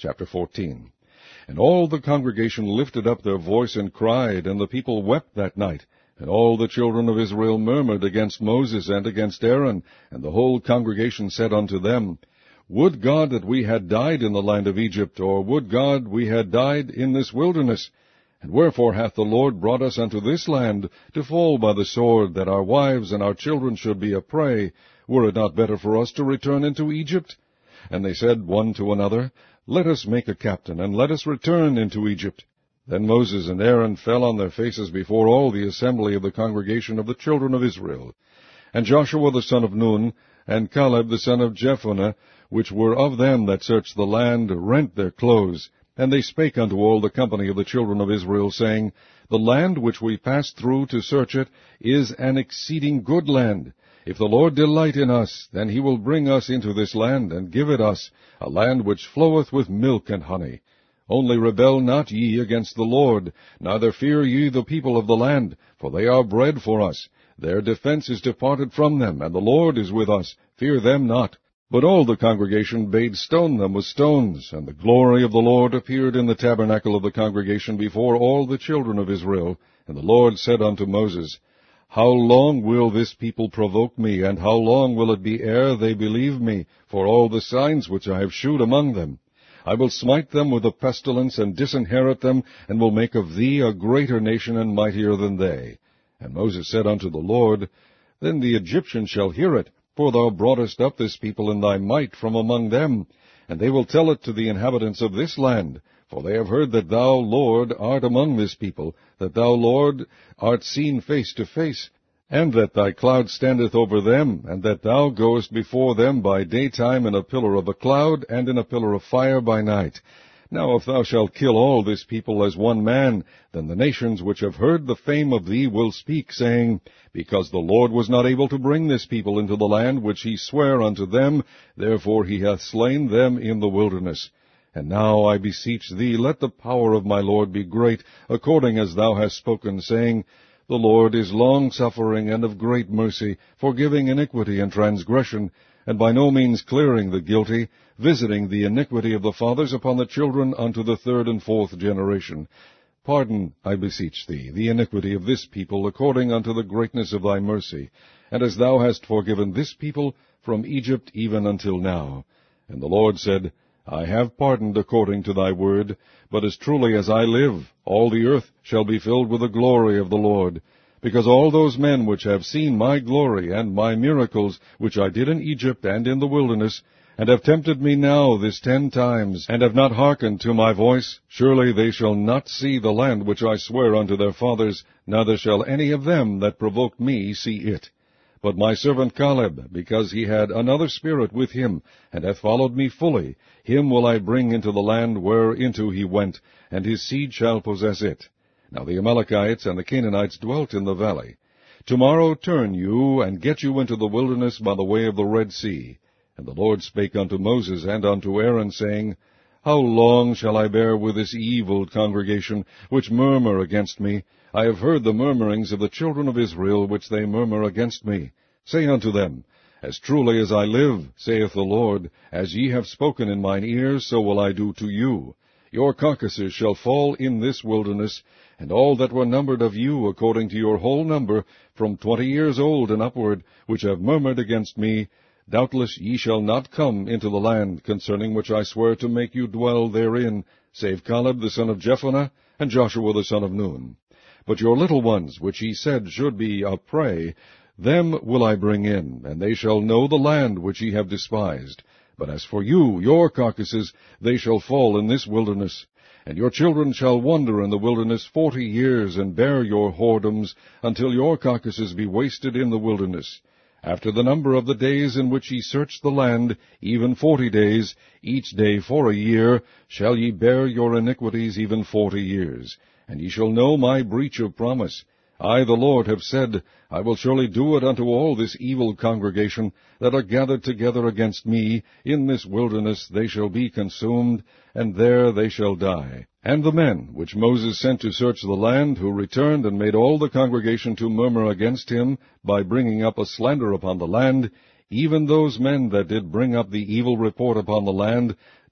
Chapter 14. And all the congregation lifted up their voice and cried, and the people wept that night. And all the children of Israel murmured against Moses and against Aaron, and the whole congregation said unto them, Would God that we had died in the land of Egypt, or would God we had died in this wilderness? And wherefore hath the Lord brought us unto this land, to fall by the sword, that our wives and our children should be a prey? Were it not better for us to return into Egypt? And they said one to another, Let us make a captain, and let us return into Egypt. Then Moses and Aaron fell on their faces before all the assembly of the congregation of the children of Israel. And Joshua the son of Nun, and Caleb the son of Jephunneh, which were of them that searched the land, rent their clothes. And they spake unto all the company of the children of Israel, saying, The land which we passed through to search it is an exceeding good land. If the Lord delight in us, then he will bring us into this land, and give it us, a land which floweth with milk and honey. Only rebel not ye against the Lord, neither fear ye the people of the land, for they are bread for us. Their defense is departed from them, and the Lord is with us. Fear them not. But all the congregation bade stone them with stones, and the glory of the Lord appeared in the tabernacle of the congregation before all the children of Israel. And the Lord said unto Moses, How long will this people provoke me, and how long will it be ere they believe me, for all the signs which I have shewed among them? I will smite them with a pestilence, and disinherit them, and will make of thee a greater nation and mightier than they. And Moses said unto the Lord, Then the Egyptians shall hear it, for thou broughtest up this people in thy might from among them. And they will tell it to the inhabitants of this land, for they have heard that thou, Lord, art among this people, that thou, Lord, art seen face to face, and that thy cloud standeth over them, and that thou goest before them by daytime in a pillar of a cloud, and in a pillar of fire by night. Now if thou shalt kill all this people as one man, then the nations which have heard the fame of thee will speak, saying, Because the Lord was not able to bring this people into the land which he sware unto them, therefore he hath slain them in the wilderness. And now I beseech thee, let the power of my Lord be great, according as thou hast spoken, saying, The Lord is long-suffering and of great mercy, forgiving iniquity and transgression, and by no means clearing the guilty, visiting the iniquity of the fathers upon the children unto the third and fourth generation. Pardon, I beseech thee, the iniquity of this people, according unto the greatness of thy mercy, and as thou hast forgiven this people from Egypt even until now. And the Lord said, I have pardoned according to thy word, but as truly as I live, all the earth shall be filled with the glory of the Lord. Because all those men which have seen my glory and my miracles, which I did in Egypt and in the wilderness, and have tempted me now this 10 times, and have not hearkened to my voice, surely they shall not see the land which I swear unto their fathers, neither shall any of them that provoked me see it. But my servant Caleb, because he had another spirit with him, and hath followed me fully, him will I bring into the land whereinto he went, and his seed shall possess it. Now the Amalekites and the Canaanites dwelt in the valley. Tomorrow turn you, and get you into the wilderness by the way of the Red Sea. And the Lord spake unto Moses and unto Aaron, saying, How long shall I bear with this evil congregation, which murmur against me? I have heard the murmurings of the children of Israel, which they murmur against me. Say unto them, As truly as I live, saith the Lord, as ye have spoken in mine ears, so will I do to you. Your carcasses shall fall in this wilderness, and all that were numbered of you, according to your whole number, from 20 years old and upward, which have murmured against me, doubtless ye shall not come into the land, concerning which I swear to make you dwell therein, save Caleb the son of Jephunneh, and Joshua the son of Nun. But your little ones, which ye said should be a prey, them will I bring in, and they shall know the land which ye have despised. But as for you, your carcasses, they shall fall in this wilderness. And your children shall wander in the wilderness 40 years, and bear your whoredoms, until your carcasses be wasted in the wilderness. After the number of the days in which ye search the land, even 40 days, each day for a year, shall ye bear your iniquities even 40 years. And ye shall know my breach of promise. I, the Lord, have said, I will surely do it unto all this evil congregation that are gathered together against me. In this wilderness they shall be consumed, and there they shall die. And the men which Moses sent to search the land, who returned and made all the congregation to murmur against him, by bringing up a slander upon the land, even those men that did bring up the evil report upon the land,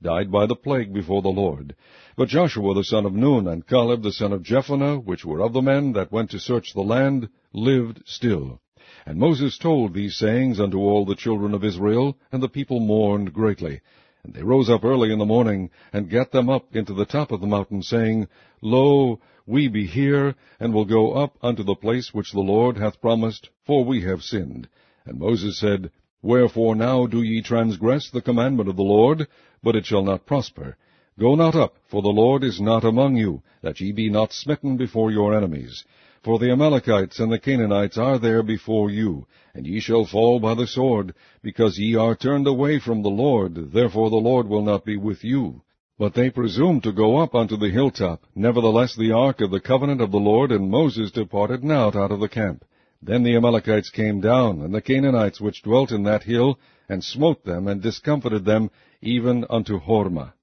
died by the plague before the Lord. But Joshua the son of Nun, and Caleb the son of Jephunneh, which were of the men that went to search the land, lived still. And Moses told these sayings unto all the children of Israel, and the people mourned greatly. And they rose up early in the morning, and gat them up into the top of the mountain, saying, Lo, we be here, and will go up unto the place which the Lord hath promised, for we have sinned. And Moses said, Wherefore now do ye transgress the commandment of the Lord? But it shall not prosper. Go not up, for the Lord is not among you, that ye be not smitten before your enemies. For the Amalekites and the Canaanites are there before you, and ye shall fall by the sword, because ye are turned away from the Lord, therefore the Lord will not be with you. But they presumed to go up unto the hilltop. Nevertheless the ark of the covenant of the Lord and Moses departed not out of the camp. Then the Amalekites came down, and the Canaanites which dwelt in that hill, and smote them, and discomfited them, even unto Hormah.